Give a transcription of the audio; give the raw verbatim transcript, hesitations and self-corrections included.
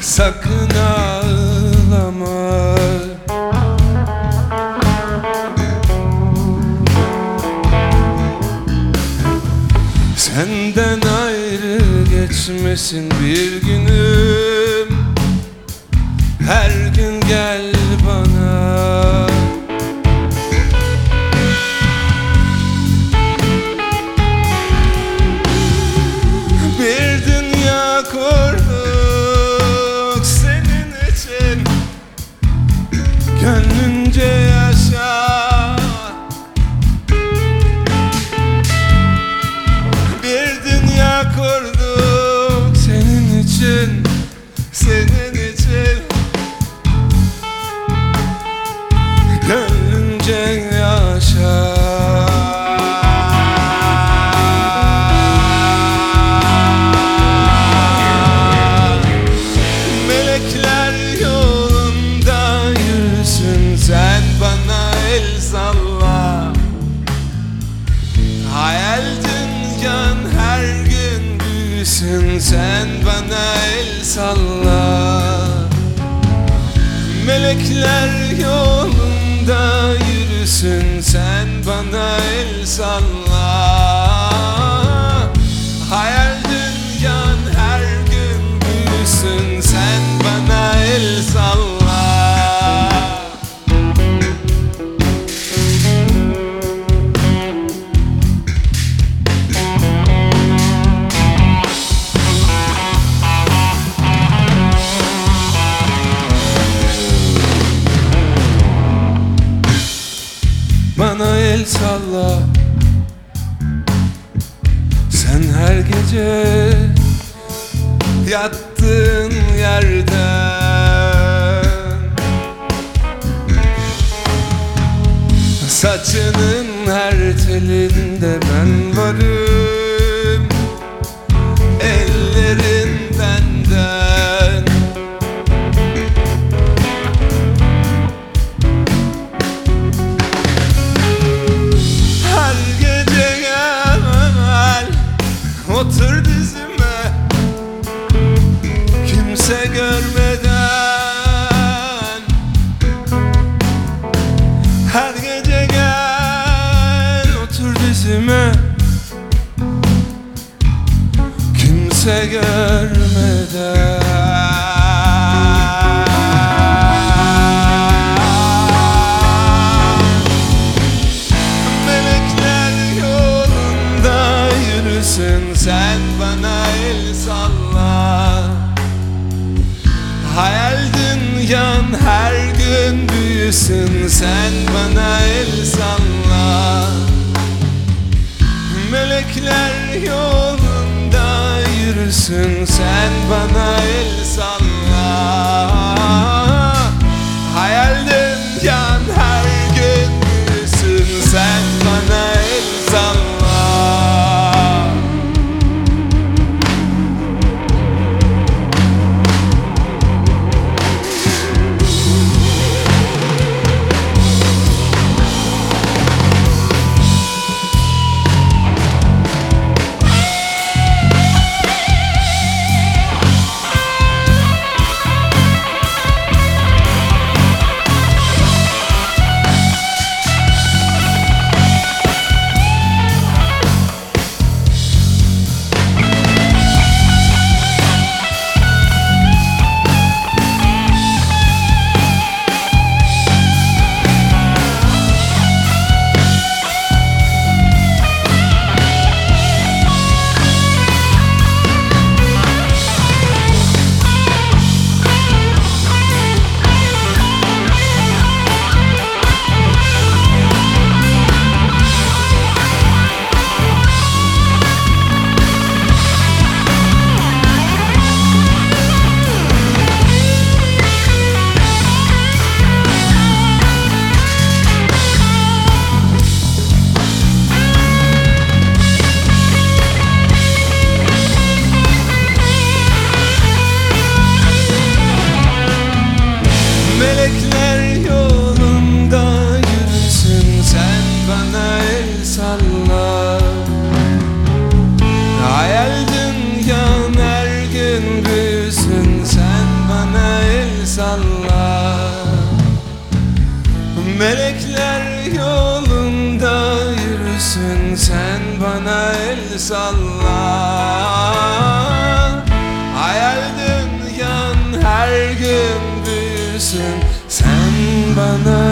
sakın ağlama. Senden ayrı geçmesin bir günüm, her gün gel bana. Bir dünya kurduk senin için, gönlünce yaşa. Bir dünya kurduk senin için, senin için, gönlünce yaşa. Melekler yolunda yürüsün, sen bana el salla. Hayal dünyan her gün büyüsün, sen bana el salla. Melekler yolunda yürüsün, sen bana el salla. Hayal dünyan her gün büyüsün, sen bana el salla. Bana el salla, sen her gece yattığın yerden. Saçının her telinde ben varım, ellerin benden. Her gece gel, otur dizime, kimse görmeden. Her gece gel, otur dizime, kimse görmeden. Melekler yolunda yürüsün, sen bana el salla. Hayal dünyan her gün büyüsün, sen bana el salla. Melekler yolunda yürüsün, sen bana el salla. Hayal dünyan her gün büyüsün, sen bana el salla. Melekler yolunda yürüsün, sen bana el salla. Hayal dünyan her gün büyüsün, sen bana